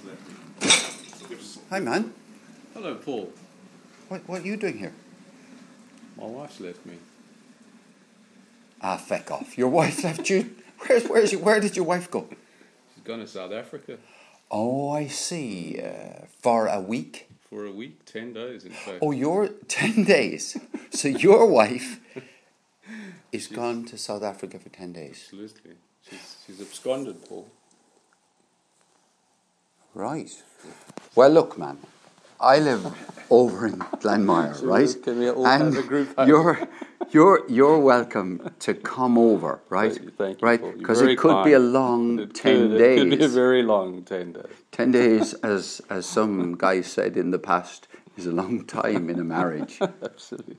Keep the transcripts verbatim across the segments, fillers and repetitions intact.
Hi, man. Hello, Paul. What, what are you doing here? My wife's left me. Ah, feck off. Your wife left you. Where's, where's your, where did your wife go? She's gone to South Africa Oh, I see. Uh, for a week? for a week, ten days in fact. Oh, you're ten days. So your wife is gone to South Africa for ten days. Absolutely. She's, she's absconded, Paul. Right. Well, look, man. I live over in Glenmire, So right? can we all and have a group hug? you're you're you're welcome to come over, right? Thank you, thank you, right? Paul. You're Because very it could be a kind. long It ten could, days. It could be a very long ten days. Ten days, as as some guy said in the past, is a long time in a marriage. Absolutely.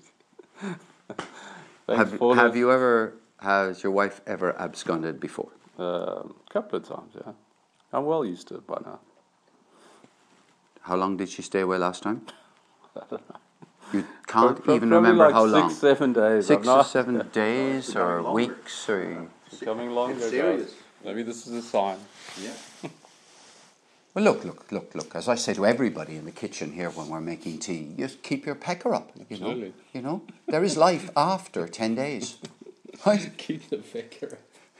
have Paul. have you ever, has your wife ever absconded before? Um, a couple of times, yeah. I'm well used to it by now. How long did she stay away last time? I don't know. You can't Pro- even probably remember like how six, long. seven days. Six I'm or not, seven days or weeks or. Becoming longer. It's serious. guys. Maybe this is a sign. Yeah. Well, look, look, look, look. As I say to everybody in the kitchen here when we're making tea, just keep your pecker up. You know, Absolutely. you know, there is life after ten days. Right? Keep the vicar.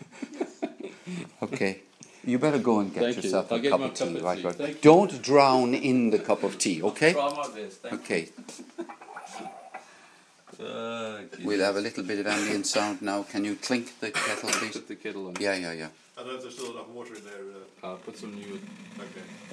Okay. You better go and get Thank you. yourself I'll a get cup my of tea, cup of right? tea. right. Thank you. Don't drown in the cup of tea, okay? Try my best. Thank Okay. you. Uh, We'll have a little bit of ambient sound now. Can you clink the kettle, please? Put the kettle on. Yeah, yeah, yeah. I don't know if there's still enough water in there. Uh, I'll put some new. okay.